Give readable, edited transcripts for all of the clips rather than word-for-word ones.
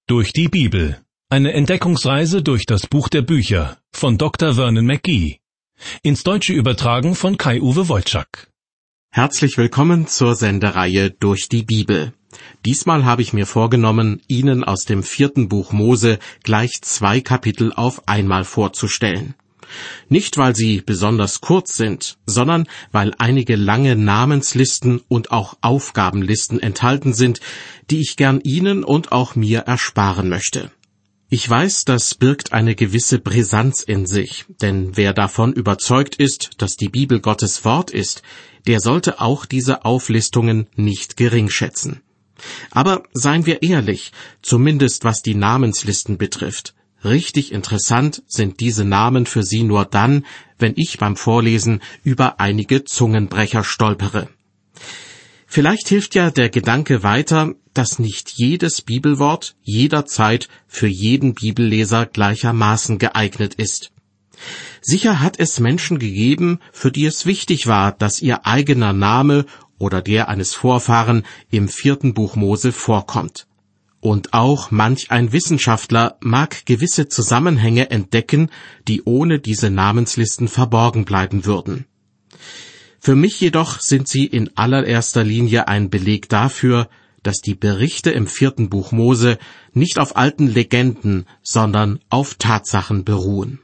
Durch die Bibel. Eine Entdeckungsreise durch das Buch der Bücher von Dr. Vernon McGee. Ins Deutsche übertragen von Kai-Uwe Wolczak. Herzlich willkommen zur Sendereihe Durch die Bibel. Diesmal habe ich mir vorgenommen, Ihnen aus dem 4. Buch Mose gleich 2 Kapitel auf einmal vorzustellen. Nicht, weil sie besonders kurz sind, sondern weil einige lange Namenslisten und auch Aufgabenlisten enthalten sind, die ich gern Ihnen und auch mir ersparen möchte. Ich weiß, das birgt eine gewisse Brisanz in sich, denn wer davon überzeugt ist, dass die Bibel Gottes Wort ist, der sollte auch diese Auflistungen nicht geringschätzen. Aber seien wir ehrlich, zumindest was die Namenslisten betrifft. Richtig interessant sind diese Namen für Sie nur dann, wenn ich beim Vorlesen über einige Zungenbrecher stolpere. Vielleicht hilft ja der Gedanke weiter, dass nicht jedes Bibelwort jederzeit für jeden Bibelleser gleichermaßen geeignet ist. Sicher hat es Menschen gegeben, für die es wichtig war, dass ihr eigener Name oder der eines Vorfahren im 4. Buch Mose vorkommt. Und auch manch ein Wissenschaftler mag gewisse Zusammenhänge entdecken, die ohne diese Namenslisten verborgen bleiben würden. Für mich jedoch sind sie in allererster Linie ein Beleg dafür, dass die Berichte im 4. Buch Mose nicht auf alten Legenden, sondern auf Tatsachen beruhen.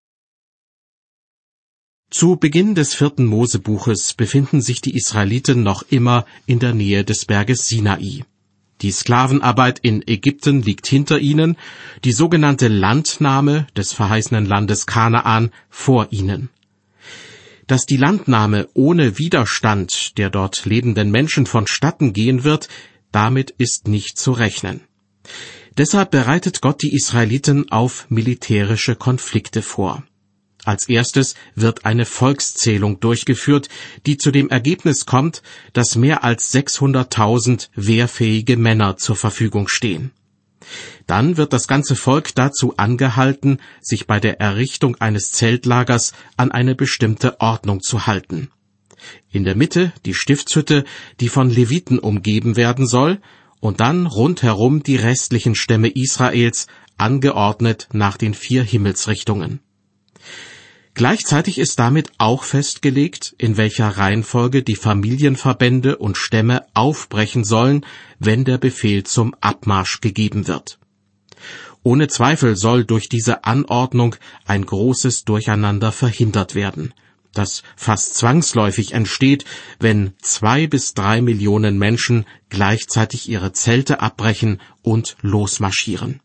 Zu Beginn des 4. Mosebuches befinden sich die Israeliten noch immer in der Nähe des Berges Sinai. Die Sklavenarbeit in Ägypten liegt hinter ihnen, die sogenannte Landnahme des verheißenen Landes Kanaan vor ihnen. Dass die Landnahme ohne Widerstand der dort lebenden Menschen vonstatten gehen wird, damit ist nicht zu rechnen. Deshalb bereitet Gott die Israeliten auf militärische Konflikte vor. Als erstes wird eine Volkszählung durchgeführt, die zu dem Ergebnis kommt, dass mehr als 600.000 wehrfähige Männer zur Verfügung stehen. Dann wird das ganze Volk dazu angehalten, sich bei der Errichtung eines Zeltlagers an eine bestimmte Ordnung zu halten. In der Mitte die Stiftshütte, die von Leviten umgeben werden soll, und dann rundherum die restlichen Stämme Israels, angeordnet nach den 4 Himmelsrichtungen. Gleichzeitig ist damit auch festgelegt, in welcher Reihenfolge die Familienverbände und Stämme aufbrechen sollen, wenn der Befehl zum Abmarsch gegeben wird. Ohne Zweifel soll durch diese Anordnung ein großes Durcheinander verhindert werden, das fast zwangsläufig entsteht, wenn 2 bis 3 Millionen Menschen gleichzeitig ihre Zelte abbrechen und losmarschieren.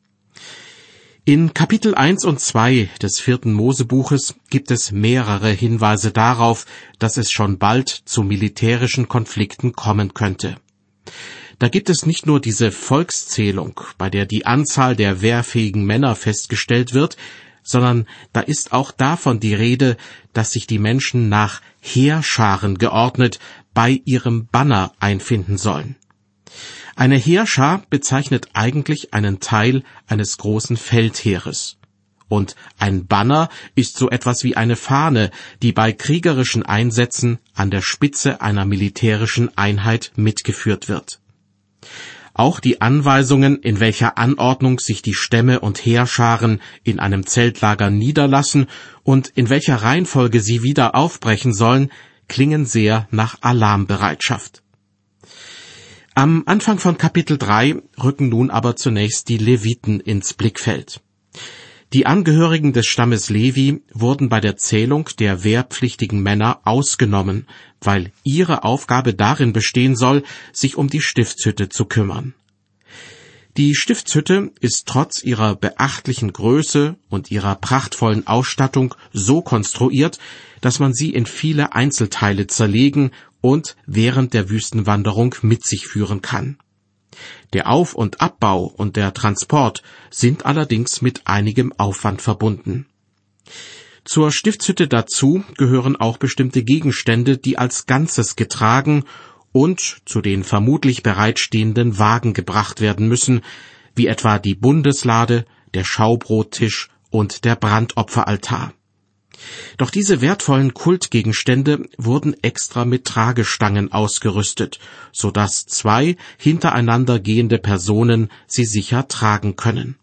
In Kapitel 1 und 2 des 4. Mosebuches gibt es mehrere Hinweise darauf, dass es schon bald zu militärischen Konflikten kommen könnte. Da gibt es nicht nur diese Volkszählung, bei der die Anzahl der wehrfähigen Männer festgestellt wird, sondern da ist auch davon die Rede, dass sich die Menschen nach Heerscharen geordnet bei ihrem Banner einfinden sollen. Eine Heerschar bezeichnet eigentlich einen Teil eines großen Feldheeres. Und ein Banner ist so etwas wie eine Fahne, die bei kriegerischen Einsätzen an der Spitze einer militärischen Einheit mitgeführt wird. Auch die Anweisungen, in welcher Anordnung sich die Stämme und Heerscharen in einem Zeltlager niederlassen und in welcher Reihenfolge sie wieder aufbrechen sollen, klingen sehr nach Alarmbereitschaft. Am Anfang von Kapitel 3 rücken nun aber zunächst die Leviten ins Blickfeld. Die Angehörigen des Stammes Levi wurden bei der Zählung der wehrpflichtigen Männer ausgenommen, weil ihre Aufgabe darin bestehen soll, sich um die Stiftshütte zu kümmern. Die Stiftshütte ist trotz ihrer beachtlichen Größe und ihrer prachtvollen Ausstattung so konstruiert, dass man sie in viele Einzelteile zerlegen und während der Wüstenwanderung mit sich führen kann. Der Auf- und Abbau und der Transport sind allerdings mit einigem Aufwand verbunden. Zur Stiftshütte dazu gehören auch bestimmte Gegenstände, die als Ganzes getragen und zu den vermutlich bereitstehenden Wagen gebracht werden müssen, wie etwa die Bundeslade, der Schaubrottisch und der Brandopferaltar. Doch diese wertvollen Kultgegenstände wurden extra mit Tragestangen ausgerüstet, so dass 2 hintereinander gehende Personen sie sicher tragen können.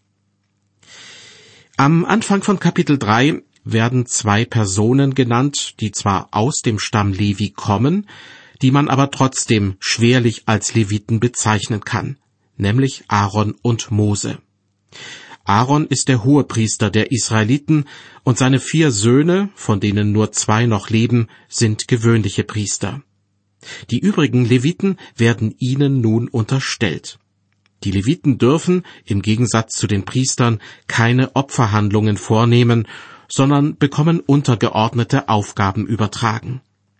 Am Anfang von Kapitel 3 werden 2 Personen genannt, die zwar aus dem Stamm Levi kommen, die man aber trotzdem schwerlich als Leviten bezeichnen kann, nämlich Aaron und Mose. Aaron ist der Hohepriester der Israeliten und seine 4 Söhne, von denen nur 2 noch leben, sind gewöhnliche Priester. Die übrigen Leviten werden ihnen nun unterstellt. Die Leviten dürfen, im Gegensatz zu den Priestern, keine Opferhandlungen vornehmen, sondern bekommen untergeordnete Aufgaben übertragen.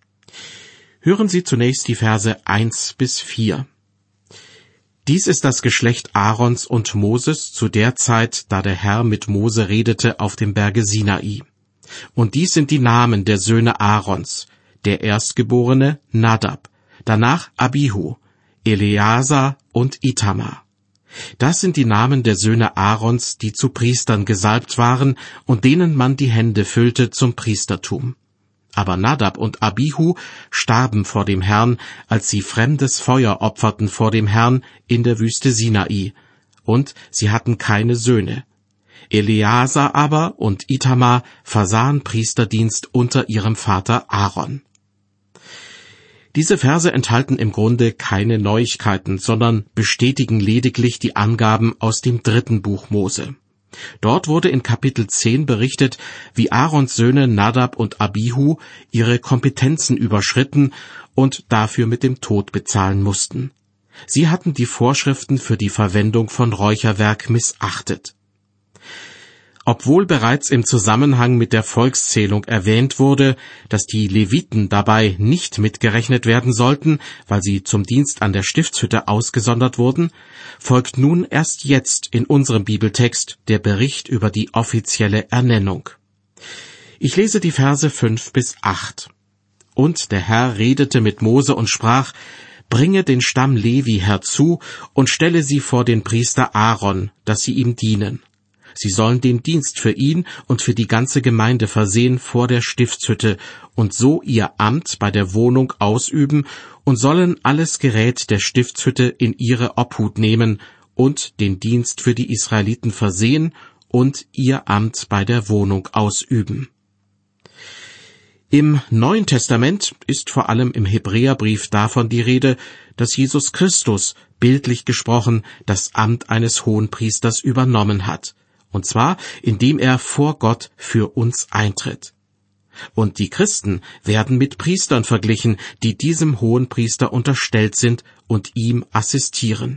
Hören Sie zunächst die Verse 1-4. Dies ist das Geschlecht Aarons und Moses zu der Zeit, da der Herr mit Mose redete auf dem Berge Sinai. Und dies sind die Namen der Söhne Aarons: der Erstgeborene Nadab, danach Abihu, Eleazar und Itamar. Das sind die Namen der Söhne Aarons, die zu Priestern gesalbt waren und denen man die Hände füllte zum Priestertum. Aber Nadab und Abihu starben vor dem Herrn, als sie fremdes Feuer opferten vor dem Herrn in der Wüste Sinai, und sie hatten keine Söhne. Eleazar aber und Itamar versahen Priesterdienst unter ihrem Vater Aaron. Diese Verse enthalten im Grunde keine Neuigkeiten, sondern bestätigen lediglich die Angaben aus dem 3. Buch Mose. Dort wurde in Kapitel 10 berichtet, wie Aarons Söhne Nadab und Abihu ihre Kompetenzen überschritten und dafür mit dem Tod bezahlen mussten. Sie hatten die Vorschriften für die Verwendung von Räucherwerk missachtet. Obwohl bereits im Zusammenhang mit der Volkszählung erwähnt wurde, dass die Leviten dabei nicht mitgerechnet werden sollten, weil sie zum Dienst an der Stiftshütte ausgesondert wurden, folgt nun erst jetzt in unserem Bibeltext der Bericht über die offizielle Ernennung. Ich lese die Verse 5-8. Und der Herr redete mit Mose und sprach: Bringe den Stamm Levi herzu und stelle sie vor den Priester Aaron, dass sie ihm dienen. Sie sollen den Dienst für ihn und für die ganze Gemeinde versehen vor der Stiftshütte und so ihr Amt bei der Wohnung ausüben und sollen alles Gerät der Stiftshütte in ihre Obhut nehmen und den Dienst für die Israeliten versehen und ihr Amt bei der Wohnung ausüben. Im Neuen Testament ist vor allem im Hebräerbrief davon die Rede, dass Jesus Christus, bildlich gesprochen, das Amt eines Hohenpriesters übernommen hat. Und zwar, indem er vor Gott für uns eintritt. Und die Christen werden mit Priestern verglichen, die diesem Hohenpriester unterstellt sind und ihm assistieren.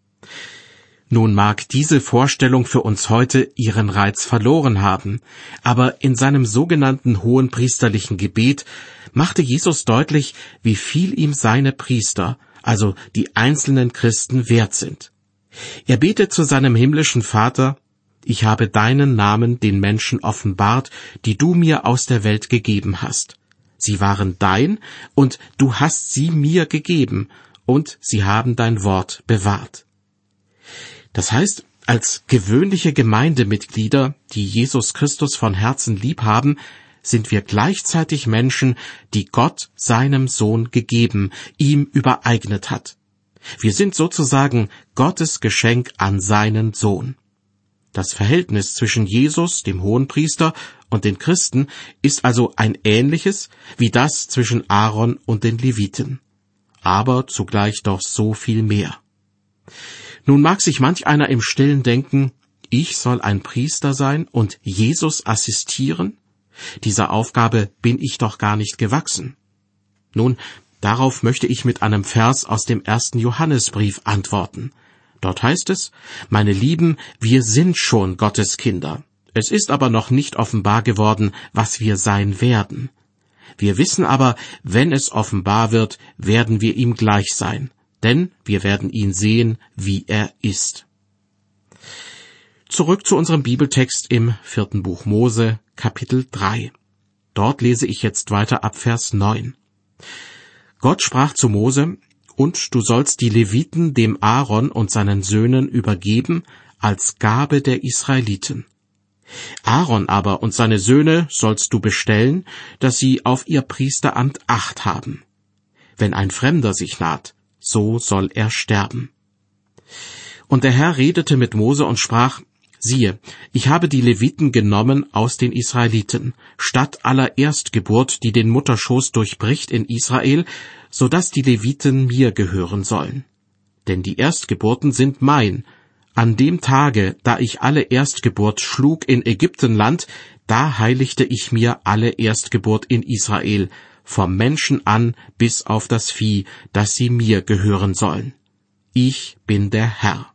Nun mag diese Vorstellung für uns heute ihren Reiz verloren haben, aber in seinem sogenannten hohenpriesterlichen Gebet machte Jesus deutlich, wie viel ihm seine Priester, also die einzelnen Christen, wert sind. Er betet zu seinem himmlischen Vater: Ich habe deinen Namen den Menschen offenbart, die du mir aus der Welt gegeben hast. Sie waren dein, und du hast sie mir gegeben, und sie haben dein Wort bewahrt. Das heißt, als gewöhnliche Gemeindemitglieder, die Jesus Christus von Herzen lieb haben, sind wir gleichzeitig Menschen, die Gott seinem Sohn gegeben, ihm übereignet hat. Wir sind sozusagen Gottes Geschenk an seinen Sohn. Das Verhältnis zwischen Jesus, dem Hohenpriester, und den Christen ist also ein ähnliches wie das zwischen Aaron und den Leviten, aber zugleich doch so viel mehr. Nun mag sich manch einer im Stillen denken: Ich soll ein Priester sein und Jesus assistieren? Dieser Aufgabe bin ich doch gar nicht gewachsen. Nun, darauf möchte ich mit einem Vers aus dem 1. Johannesbrief antworten. Dort heißt es: Meine Lieben, wir sind schon Gottes Kinder. Es ist aber noch nicht offenbar geworden, was wir sein werden. Wir wissen aber, wenn es offenbar wird, werden wir ihm gleich sein, denn wir werden ihn sehen, wie er ist. Zurück zu unserem Bibeltext im 4. Buch Mose, Kapitel 3. Dort lese ich jetzt weiter ab Vers 9. Gott sprach zu Mose: Und du sollst die Leviten dem Aaron und seinen Söhnen übergeben als Gabe der Israeliten. Aaron aber und seine Söhne sollst du bestellen, dass sie auf ihr Priesteramt Acht haben. Wenn ein Fremder sich naht, so soll er sterben. Und der Herr redete mit Mose und sprach, siehe, ich habe die Leviten genommen aus den Israeliten, statt aller Erstgeburt, die den Mutterschoß durchbricht in Israel, so dass die Leviten mir gehören sollen. Denn die Erstgeburten sind mein. An dem Tage, da ich alle Erstgeburt schlug in Ägyptenland, da heiligte ich mir alle Erstgeburt in Israel, vom Menschen an bis auf das Vieh, dass sie mir gehören sollen. Ich bin der Herr.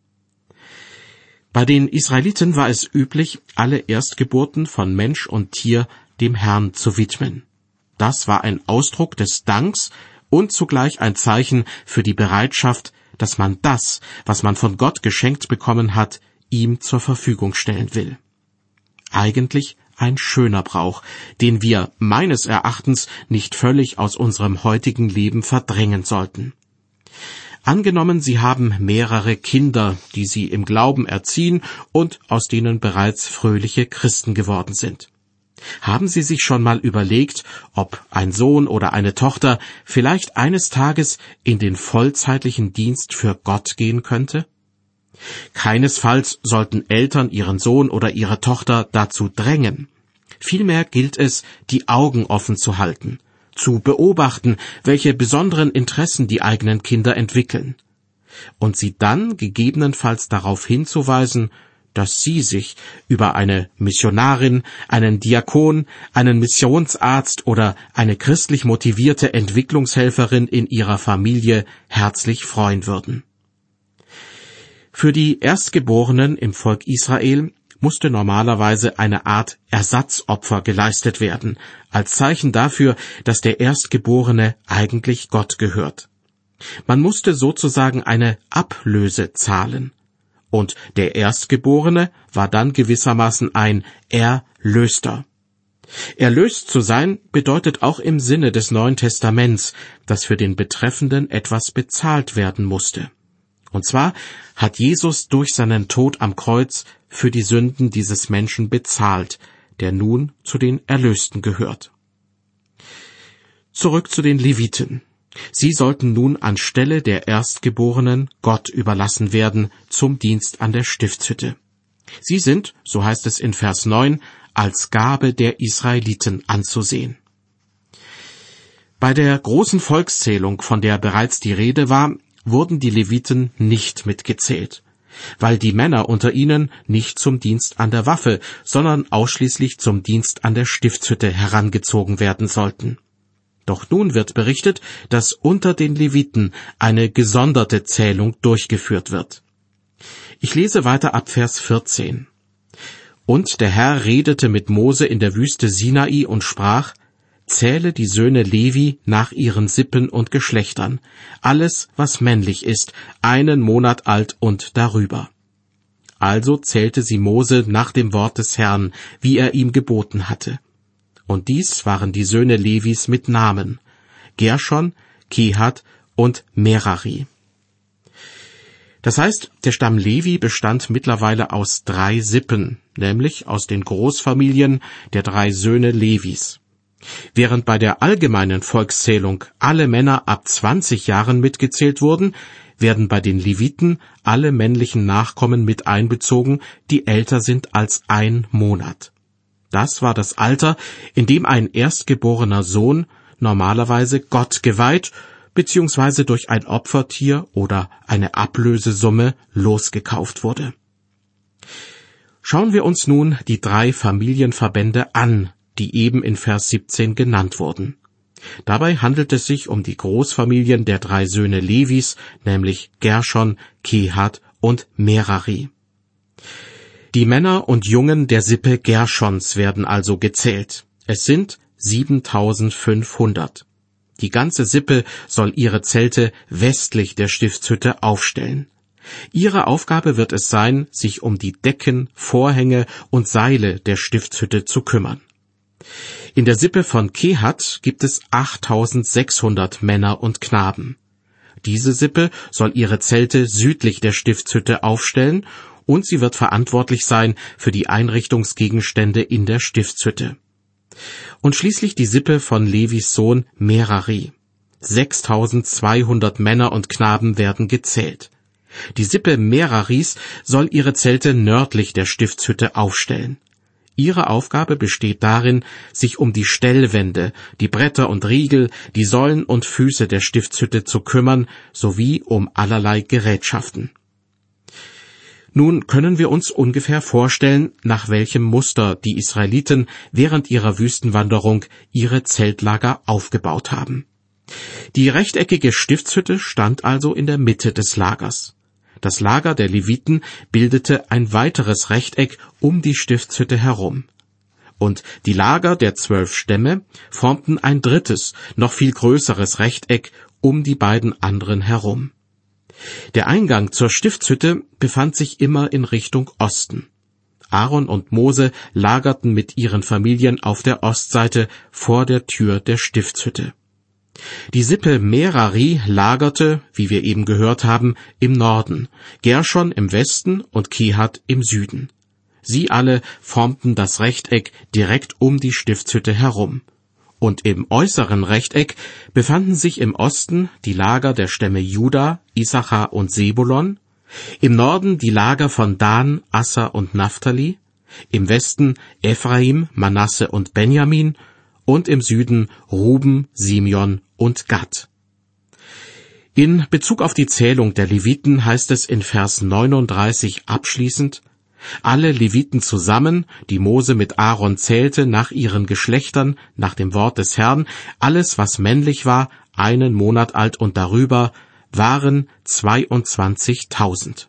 Bei den Israeliten war es üblich, alle Erstgeburten von Mensch und Tier dem Herrn zu widmen. Das war ein Ausdruck des Danks und zugleich ein Zeichen für die Bereitschaft, dass man das, was man von Gott geschenkt bekommen hat, ihm zur Verfügung stellen will. Eigentlich ein schöner Brauch, den wir meines Erachtens nicht völlig aus unserem heutigen Leben verdrängen sollten. Angenommen, Sie haben mehrere Kinder, die Sie im Glauben erziehen und aus denen bereits fröhliche Christen geworden sind. Haben Sie sich schon mal überlegt, ob ein Sohn oder eine Tochter vielleicht eines Tages in den vollzeitlichen Dienst für Gott gehen könnte? Keinesfalls sollten Eltern ihren Sohn oder ihre Tochter dazu drängen. Vielmehr gilt es, die Augen offen zu halten, zu beobachten, welche besonderen Interessen die eigenen Kinder entwickeln, und sie dann gegebenenfalls darauf hinzuweisen, dass sie sich über eine Missionarin, einen Diakon, einen Missionsarzt oder eine christlich motivierte Entwicklungshelferin in ihrer Familie herzlich freuen würden. Für die Erstgeborenen im Volk Israel musste normalerweise eine Art Ersatzopfer geleistet werden, als Zeichen dafür, dass der Erstgeborene eigentlich Gott gehört. Man musste sozusagen eine Ablöse zahlen. Und der Erstgeborene war dann gewissermaßen ein Erlöster. Erlöst zu sein bedeutet auch im Sinne des Neuen Testaments, dass für den Betreffenden etwas bezahlt werden musste. Und zwar hat Jesus durch seinen Tod am Kreuz für die Sünden dieses Menschen bezahlt, der nun zu den Erlösten gehört. Zurück zu den Leviten. Sie sollten nun anstelle der Erstgeborenen Gott überlassen werden zum Dienst an der Stiftshütte. Sie sind, so heißt es in Vers 9, als Gabe der Israeliten anzusehen. Bei der großen Volkszählung, von der bereits die Rede war, wurden die Leviten nicht mitgezählt, weil die Männer unter ihnen nicht zum Dienst an der Waffe, sondern ausschließlich zum Dienst an der Stiftshütte herangezogen werden sollten. Doch nun wird berichtet, dass unter den Leviten eine gesonderte Zählung durchgeführt wird. Ich lese weiter ab Vers 14. Und der Herr redete mit Mose in der Wüste Sinai und sprach, zähle die Söhne Levi nach ihren Sippen und Geschlechtern, alles, was männlich ist, 1 Monat alt und darüber. Also zählte sie Mose nach dem Wort des Herrn, wie er ihm geboten hatte. Und dies waren die Söhne Levis mit Namen: Gershon, Kehat und Merari. Das heißt, der Stamm Levi bestand mittlerweile aus 3 Sippen, nämlich aus den Großfamilien der 3 Söhne Levis. Während bei der allgemeinen Volkszählung alle Männer ab 20 Jahren mitgezählt wurden, werden bei den Leviten alle männlichen Nachkommen mit einbezogen, die älter sind als 1 Monat. Das war das Alter, in dem ein erstgeborener Sohn normalerweise Gott geweiht bzw. durch ein Opfertier oder eine Ablösesumme losgekauft wurde. Schauen wir uns nun die 3 Familienverbände an, die eben in Vers 17 genannt wurden. Dabei handelt es sich um die Großfamilien der 3 Söhne Levis, nämlich Gershon, Kehat und Merari. Die Männer und Jungen der Sippe Gershons werden also gezählt. Es sind 7500. Die ganze Sippe soll ihre Zelte westlich der Stiftshütte aufstellen. Ihre Aufgabe wird es sein, sich um die Decken, Vorhänge und Seile der Stiftshütte zu kümmern. In der Sippe von Kehat gibt es 8600 Männer und Knaben. Diese Sippe soll ihre Zelte südlich der Stiftshütte aufstellen und sie wird verantwortlich sein für die Einrichtungsgegenstände in der Stiftshütte. Und schließlich die Sippe von Levis Sohn Merari. 6200 Männer und Knaben werden gezählt. Die Sippe Meraris soll ihre Zelte nördlich der Stiftshütte aufstellen. Ihre Aufgabe besteht darin, sich um die Stellwände, die Bretter und Riegel, die Säulen und Füße der Stiftshütte zu kümmern, sowie um allerlei Gerätschaften. Nun können wir uns ungefähr vorstellen, nach welchem Muster die Israeliten während ihrer Wüstenwanderung ihre Zeltlager aufgebaut haben. Die rechteckige Stiftshütte stand also in der Mitte des Lagers. Das Lager der Leviten bildete ein weiteres Rechteck um die Stiftshütte herum. Und die Lager der 12 Stämme formten ein drittes, noch viel größeres Rechteck um die beiden anderen herum. Der Eingang zur Stiftshütte befand sich immer in Richtung Osten. Aaron und Mose lagerten mit ihren Familien auf der Ostseite vor der Tür der Stiftshütte. Die Sippe Merari lagerte, wie wir eben gehört haben, im Norden, Gershon im Westen und Kehat im Süden. Sie alle formten das Rechteck direkt um die Stiftshütte herum. Und im äußeren Rechteck befanden sich im Osten die Lager der Stämme Juda, Issachar und Sebulon, im Norden die Lager von Dan, Asser und Naphtali, im Westen Ephraim, Manasse und Benjamin und im Süden Ruben, Simeon und Gad. In Bezug auf die Zählung der Leviten heißt es in Vers 39 abschließend: Alle Leviten zusammen, die Mose mit Aaron zählte, nach ihren Geschlechtern, nach dem Wort des Herrn, alles, was männlich war, 1 Monat alt und darüber, waren 22.000.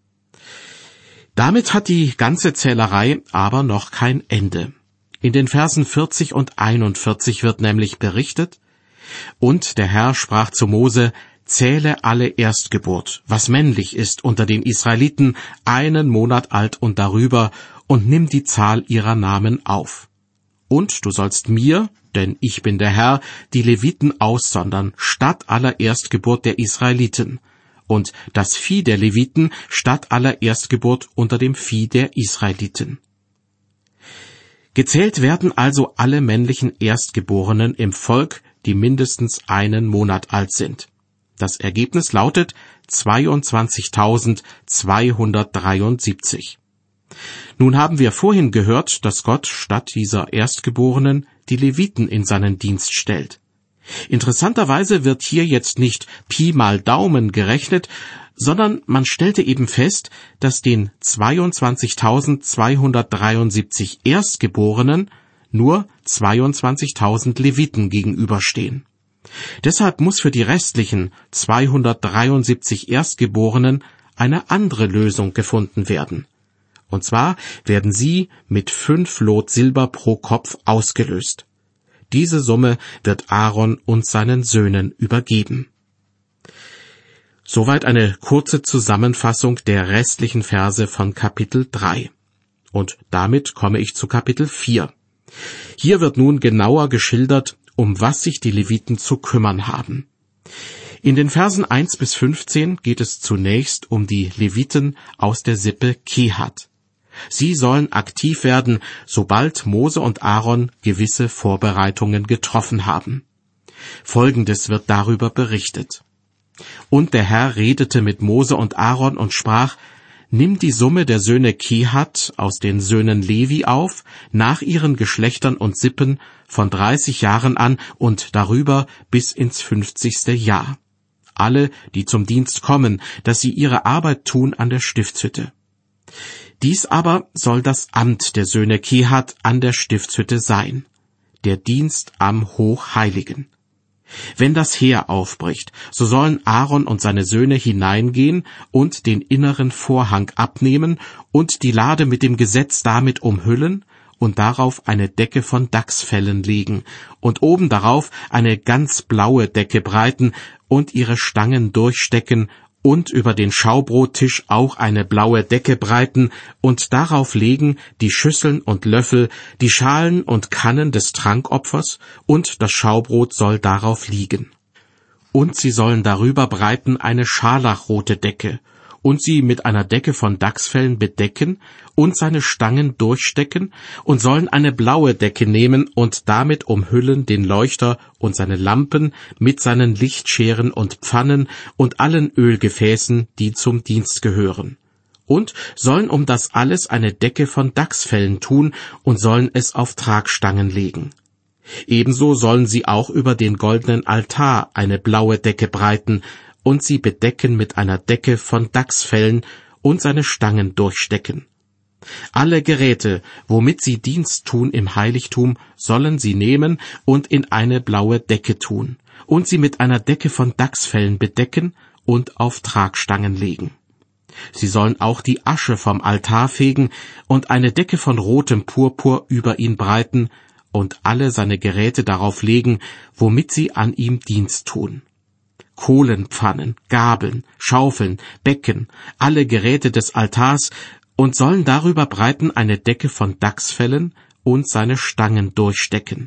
Damit hat die ganze Zählerei aber noch kein Ende. In den Versen 40 und 41 wird nämlich berichtet: Und der Herr sprach zu Mose: Zähle alle Erstgeburt, was männlich ist unter den Israeliten, 1 Monat alt und darüber, und nimm die Zahl ihrer Namen auf. Und du sollst mir, denn ich bin der Herr, die Leviten aussondern, statt aller Erstgeburt der Israeliten, und das Vieh der Leviten statt aller Erstgeburt unter dem Vieh der Israeliten. Gezählt werden also alle männlichen Erstgeborenen im Volk, die mindestens 1 Monat alt sind. Das Ergebnis lautet 22.273. Nun haben wir vorhin gehört, dass Gott statt dieser Erstgeborenen die Leviten in seinen Dienst stellt. Interessanterweise wird hier jetzt nicht Pi mal Daumen gerechnet, sondern man stellte eben fest, dass den 22.273 Erstgeborenen nur 22.000 Leviten gegenüberstehen. Deshalb muss für die restlichen 273 Erstgeborenen eine andere Lösung gefunden werden. Und zwar werden sie mit 5 Lot Silber pro Kopf ausgelöst. Diese Summe wird Aaron und seinen Söhnen übergeben. Soweit eine kurze Zusammenfassung der restlichen Verse von Kapitel 3. Und damit komme ich zu Kapitel 4. Hier wird nun genauer geschildert, um was sich die Leviten zu kümmern haben. In den Versen 1 bis 15 geht es zunächst um die Leviten aus der Sippe Kehat. Sie sollen aktiv werden, sobald Mose und Aaron gewisse Vorbereitungen getroffen haben. Folgendes wird darüber berichtet: Und der Herr redete mit Mose und Aaron und sprach: Nimm die Summe der Söhne Kehat aus den Söhnen Levi auf, nach ihren Geschlechtern und Sippen, von 30 Jahren an und darüber bis ins 50. Jahr. Alle, die zum Dienst kommen, dass sie ihre Arbeit tun an der Stiftshütte. Dies aber soll das Amt der Söhne Kehat an der Stiftshütte sein, der Dienst am Hochheiligen. Wenn das Heer aufbricht, so sollen Aaron und seine Söhne hineingehen und den inneren Vorhang abnehmen und die Lade mit dem Gesetz damit umhüllen und darauf eine Decke von Dachsfellen legen und oben darauf eine ganz blaue Decke breiten und ihre Stangen durchstecken und über den Schaubrottisch auch eine blaue Decke breiten und darauf legen die Schüsseln und Löffel, die Schalen und Kannen des Trankopfers, und das Schaubrot soll darauf liegen. Und sie sollen darüber breiten eine scharlachrote Decke, und sie mit einer Decke von Dachsfellen bedecken und seine Stangen durchstecken und sollen eine blaue Decke nehmen und damit umhüllen den Leuchter und seine Lampen mit seinen Lichtscheren und Pfannen und allen Ölgefäßen, die zum Dienst gehören. Und sollen um das alles eine Decke von Dachsfellen tun und sollen es auf Tragstangen legen. Ebenso sollen sie auch über den goldenen Altar eine blaue Decke breiten und sie bedecken mit einer Decke von Dachsfellen und seine Stangen durchstecken. Alle Geräte, womit sie Dienst tun im Heiligtum, sollen sie nehmen und in eine blaue Decke tun und sie mit einer Decke von Dachsfellen bedecken und auf Tragstangen legen. Sie sollen auch die Asche vom Altar fegen und eine Decke von rotem Purpur über ihn breiten und alle seine Geräte darauf legen, womit sie an ihm Dienst tun. Kohlenpfannen, Gabeln, Schaufeln, Becken, alle Geräte des Altars und sollen darüber breiten eine Decke von Dachsfellen und seine Stangen durchstecken.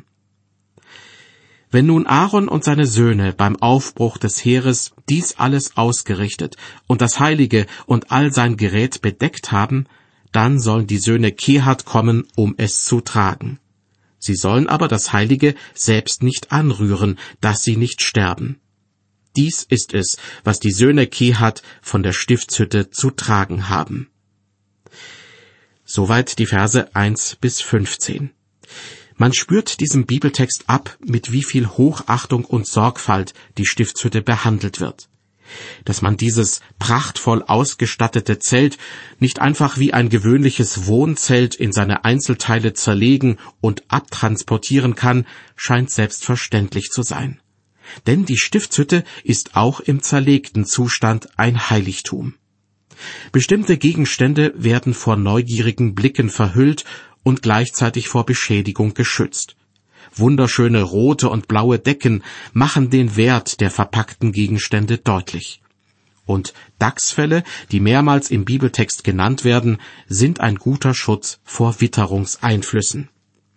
Wenn nun Aaron und seine Söhne beim Aufbruch des Heeres dies alles ausgerichtet und das Heilige und all sein Gerät bedeckt haben, dann sollen die Söhne Kehat kommen, um es zu tragen. Sie sollen aber das Heilige selbst nicht anrühren, dass sie nicht sterben. Dies ist es, was die Söhne Kehat von der Stiftshütte zu tragen haben. Soweit die Verse 1-15. Man spürt diesem Bibeltext ab, mit wie viel Hochachtung und Sorgfalt die Stiftshütte behandelt wird. Dass man dieses prachtvoll ausgestattete Zelt nicht einfach wie ein gewöhnliches Wohnzelt in seine Einzelteile zerlegen und abtransportieren kann, scheint selbstverständlich zu sein. Denn die Stiftshütte ist auch im zerlegten Zustand ein Heiligtum. Bestimmte Gegenstände werden vor neugierigen Blicken verhüllt und gleichzeitig vor Beschädigung geschützt. Wunderschöne rote und blaue Decken machen den Wert der verpackten Gegenstände deutlich. Und Dachsfelle, die mehrmals im Bibeltext genannt werden, sind ein guter Schutz vor Witterungseinflüssen.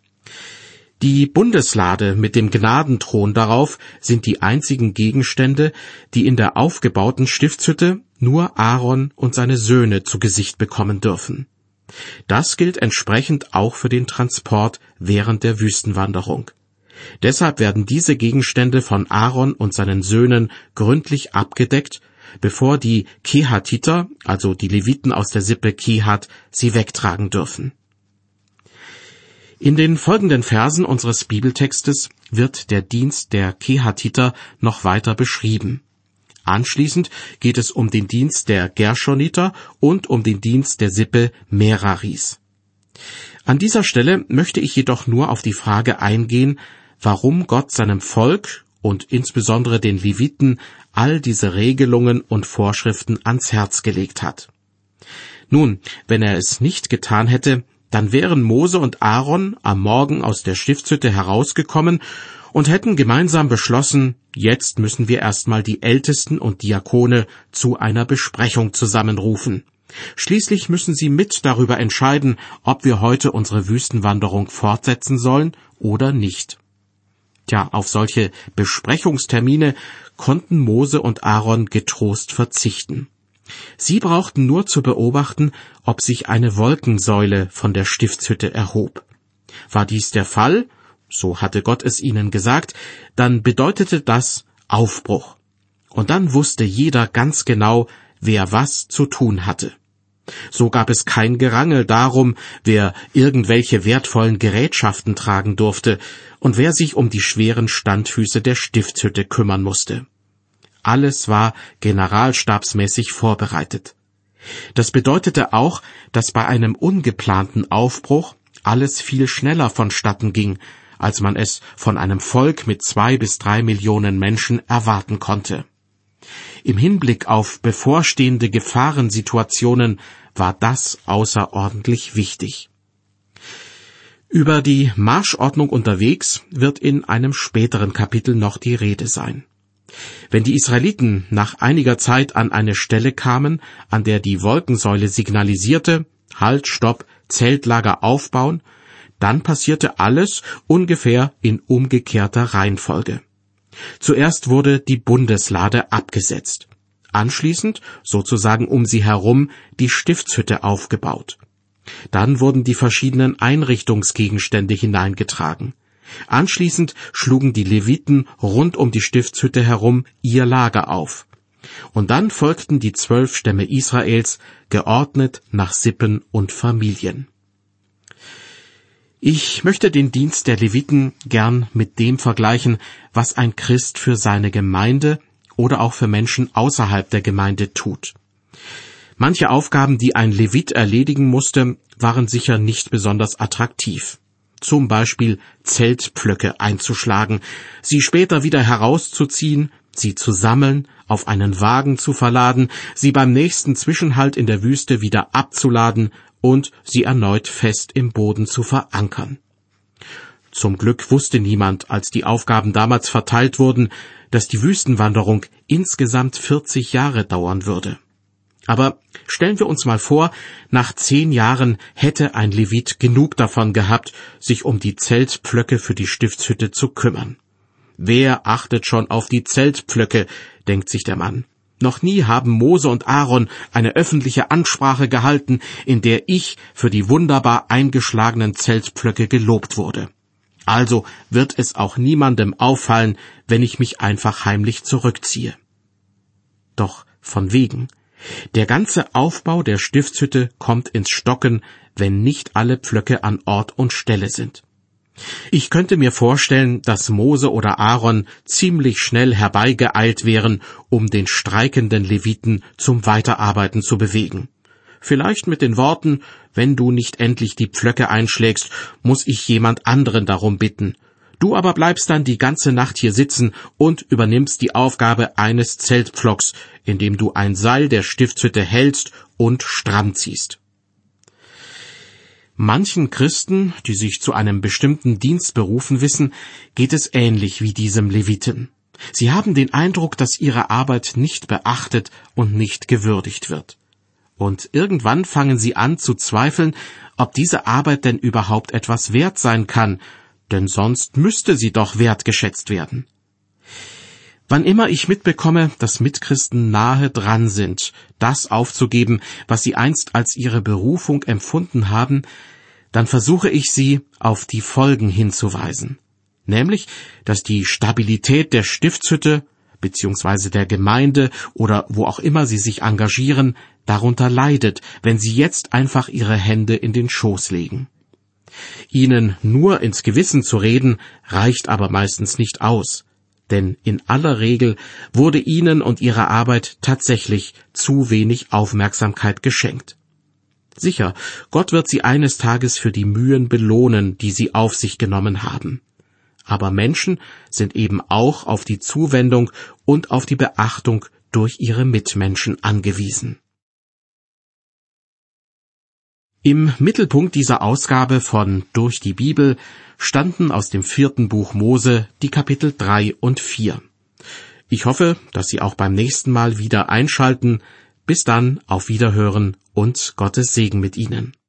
Die Bundeslade mit dem Gnadenthron darauf sind die einzigen Gegenstände, die in der aufgebauten Stiftshütte nur Aaron und seine Söhne zu Gesicht bekommen dürfen. Das gilt entsprechend auch für den Transport während der Wüstenwanderung. Deshalb werden diese Gegenstände von Aaron und seinen Söhnen gründlich abgedeckt, bevor die Kehatiter, also die Leviten aus der Sippe Kehat, sie wegtragen dürfen. In den folgenden Versen unseres Bibeltextes wird der Dienst der Kehatiter noch weiter beschrieben. Anschließend geht es um den Dienst der Gershoniter und um den Dienst der Sippe Meraris. An dieser Stelle möchte ich jedoch nur auf die Frage eingehen, warum Gott seinem Volk und insbesondere den Leviten all diese Regelungen und Vorschriften ans Herz gelegt hat. Nun, wenn er es nicht getan hätte, dann wären Mose und Aaron am Morgen aus der Stiftshütte herausgekommen und hätten gemeinsam beschlossen, jetzt müssen wir erstmal die Ältesten und Diakone zu einer Besprechung zusammenrufen. Schließlich müssen sie mit darüber entscheiden, ob wir heute unsere Wüstenwanderung fortsetzen sollen oder nicht. Tja, auf solche Besprechungstermine konnten Mose und Aaron getrost verzichten. Sie brauchten nur zu beobachten, ob sich eine Wolkensäule von der Stiftshütte erhob. War dies der Fall, so hatte Gott es ihnen gesagt, dann bedeutete das Aufbruch. Und dann wusste jeder ganz genau, wer was zu tun hatte. So gab es kein Gerangel darum, wer irgendwelche wertvollen Gerätschaften tragen durfte und wer sich um die schweren Standfüße der Stiftshütte kümmern musste. Alles war generalstabsmäßig vorbereitet. Das bedeutete auch, dass bei einem ungeplanten Aufbruch alles viel schneller vonstatten ging, als man es von einem Volk mit 2 bis 3 Millionen Menschen erwarten konnte. Im Hinblick auf bevorstehende Gefahrensituationen war das außerordentlich wichtig. Über die Marschordnung unterwegs wird in einem späteren Kapitel noch die Rede sein. Wenn die Israeliten nach einiger Zeit an eine Stelle kamen, an der die Wolkensäule signalisierte, Halt, Stopp, Zeltlager aufbauen, dann passierte alles ungefähr in umgekehrter Reihenfolge. Zuerst wurde die Bundeslade abgesetzt. Anschließend, sozusagen um sie herum, die Stiftshütte aufgebaut. Dann wurden die verschiedenen Einrichtungsgegenstände hineingetragen. Anschließend schlugen die Leviten rund um die Stiftshütte herum ihr Lager auf. Und dann folgten die 12 Stämme Israels, geordnet nach Sippen und Familien. Ich möchte den Dienst der Leviten gern mit dem vergleichen, was ein Christ für seine Gemeinde oder auch für Menschen außerhalb der Gemeinde tut. Manche Aufgaben, die ein Levit erledigen musste, waren sicher nicht besonders attraktiv. Zum Beispiel Zeltpflöcke einzuschlagen, sie später wieder herauszuziehen, sie zu sammeln, auf einen Wagen zu verladen, sie beim nächsten Zwischenhalt in der Wüste wieder abzuladen und sie erneut fest im Boden zu verankern. Zum Glück wusste niemand, als die Aufgaben damals verteilt wurden, dass die Wüstenwanderung insgesamt 40 Jahre dauern würde. Aber stellen wir uns mal vor, nach 10 Jahren hätte ein Levit genug davon gehabt, sich um die Zeltpflöcke für die Stiftshütte zu kümmern. Wer achtet schon auf die Zeltpflöcke, denkt sich der Mann. Noch nie haben Mose und Aaron eine öffentliche Ansprache gehalten, in der ich für die wunderbar eingeschlagenen Zeltpflöcke gelobt wurde. Also wird es auch niemandem auffallen, wenn ich mich einfach heimlich zurückziehe. Doch von wegen. Der ganze Aufbau der Stiftshütte kommt ins Stocken, wenn nicht alle Pflöcke an Ort und Stelle sind. Ich könnte mir vorstellen, dass Mose oder Aaron ziemlich schnell herbeigeeilt wären, um den streikenden Leviten zum Weiterarbeiten zu bewegen. Vielleicht mit den Worten: Wenn du nicht endlich die Pflöcke einschlägst, muss ich jemand anderen darum bitten. Du aber bleibst dann die ganze Nacht hier sitzen und übernimmst die Aufgabe eines Zeltpflocks, indem du ein Seil der Stiftshütte hältst und stramm ziehst. Manchen Christen, die sich zu einem bestimmten Dienst berufen wissen, geht es ähnlich wie diesem Leviten. Sie haben den Eindruck, dass ihre Arbeit nicht beachtet und nicht gewürdigt wird. Und irgendwann fangen sie an zu zweifeln, ob diese Arbeit denn überhaupt etwas wert sein kann, denn sonst müsste sie doch wertgeschätzt werden. Wann immer ich mitbekomme, dass Mitchristen nahe dran sind, das aufzugeben, was sie einst als ihre Berufung empfunden haben, dann versuche ich sie auf die Folgen hinzuweisen. Nämlich, dass die Stabilität der Stiftshütte bzw. der Gemeinde oder wo auch immer sie sich engagieren, darunter leidet, wenn sie jetzt einfach ihre Hände in den Schoß legen. Ihnen nur ins Gewissen zu reden, reicht aber meistens nicht aus, denn in aller Regel wurde ihnen und ihrer Arbeit tatsächlich zu wenig Aufmerksamkeit geschenkt. Sicher, Gott wird sie eines Tages für die Mühen belohnen, die sie auf sich genommen haben. Aber Menschen sind eben auch auf die Zuwendung und auf die Beachtung durch ihre Mitmenschen angewiesen. Im Mittelpunkt dieser Ausgabe von Durch die Bibel standen aus dem 4. Buch Mose die Kapitel 3 und 4. Ich hoffe, dass Sie auch beim nächsten Mal wieder einschalten. Bis dann, auf Wiederhören und Gottes Segen mit Ihnen.